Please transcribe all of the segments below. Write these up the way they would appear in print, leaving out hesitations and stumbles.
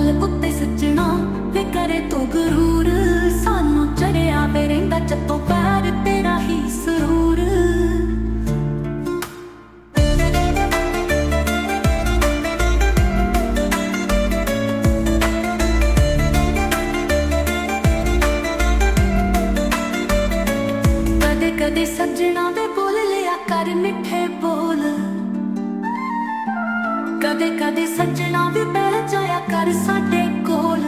ਗੱਲ ਉੱਤੇ ਸੱਜਣਾ ਵੇ ਕਰੇ ਤੂੰ ਗਰੂਰ। ਸਾਨੂੰ ਚੜਿਆ ਵੇ ਰਹਿੰਦਾ ਚੱਤੋਂ ਪੈਰ ਤੇਰਾ ਹੀ ਸਰੂਰ। ਕਦੇ ਕਦੇ ਸੱਜਣਾ ਵੇ ਬੋਲ ਲਿਆ ਕਰ ਮਿੱਠੇ ਬੋਲ। ਕਦੇ ਕਦੇ ਸੱਜਣਾ ਵੀ ਬਹਿ ਜਾਇਆ ਕਰ ਸਾਡੇ ਕੋਲ।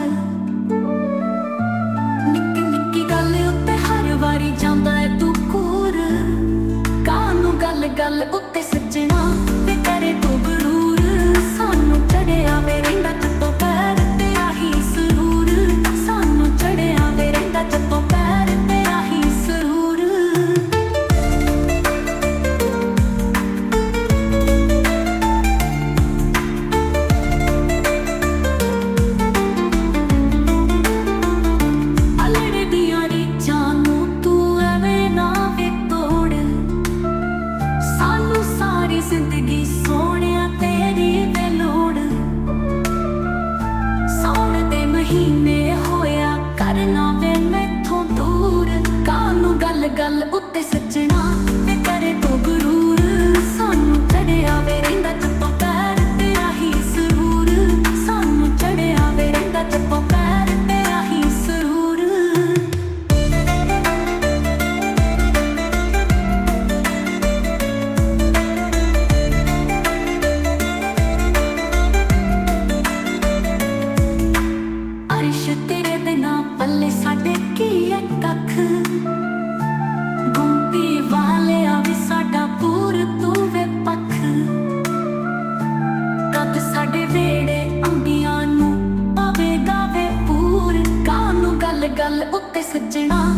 ਨਿੱਕੀ ਨਿੱਕੀ ਗੱਲ ਉੱਤੇ ਹਰ ਵਾਰੀ ਜਾਂਦਾ ਏ ਤੂੰ ਕੂਰ। ਕਾਹਨੂੰ ਗੱਲ ਗੱਲ ਉੱਤੇ ਸੱਜਣਾ ਵੇ ਕਰੇ ਤੂੰ ਗਰੂਰ। ਸਾਨੂੰ ਚੜਿਆ ਵੇ ਰਹਿੰਦਾ ਚੱਤੋਂ ਪੈਰ ਤੇਰਾ ਹੀ ਸਰੂਰ। ਸਾਨੂੰ ਚੜਿਆ ਵੇ ਰਹਿੰਦਾ ਚੱਤੋਂ ਪੈਰ ਤੇਰਾ ਹੀ ਸਰੂਰ। ਜ਼ਿੰਦਗੀ ਸੋਹਣਿਆ ਤੇਰੀ ਵੇ ਲੋੜ। ਸਾਉਣ ਦੇ ਮਹੀਨੇ ਹੋਇਆ ਕਰਨਾ ਵੇ ਮੈਥੋਂ ਦੂਰ। ਕਾਹਨੂੰ ਗੱਲ ਗੱਲ ਉੱਤੇ ਸੱਜਣਾ ਵੇ ਕਰੇ ਤੂੰ ਗਰੂਰ। ਸਾਨੂੰ ਚੜਿਆ ਵੇ ਰਹਿੰਦਾ ਚੱਤੋਂ ਪੈਰ ਤੇਰਾ ਹੀ ਸਰੂਰ। ਸਾਨੂੰ ਚੜਿਆ ਵੇ ਰਹਿੰਦਾ ਚੱਤੋਂ ਪੈਰ ਤੇਰਾ ਹੀ ਸਰੂਰ। ਅਰਸ਼ ਤੇਰੇ ਬਿਨਾਂ ਪੱਲੇ ਸਾਡੇ ਕੀ ਐ ਕੱਖ। ਗੁੰਮਟੀ ਵਾਲਿਆ ਵੀ ਸਾਡਾ ਪੂਰ ਤੂੰ ਵੇ ਪੱਖ। ਕਦ ਸਾਡੇ ਵੇੜੇ ਅੰਬੀਆਂ ਨੂੰ ਪਵੇਗਾ ਵੇ ਪੂਰ। ਕਾਹਨੂੰ ਗੱਲ ਗੱਲ ਉੱਤੇ ਸੱਜਣਾ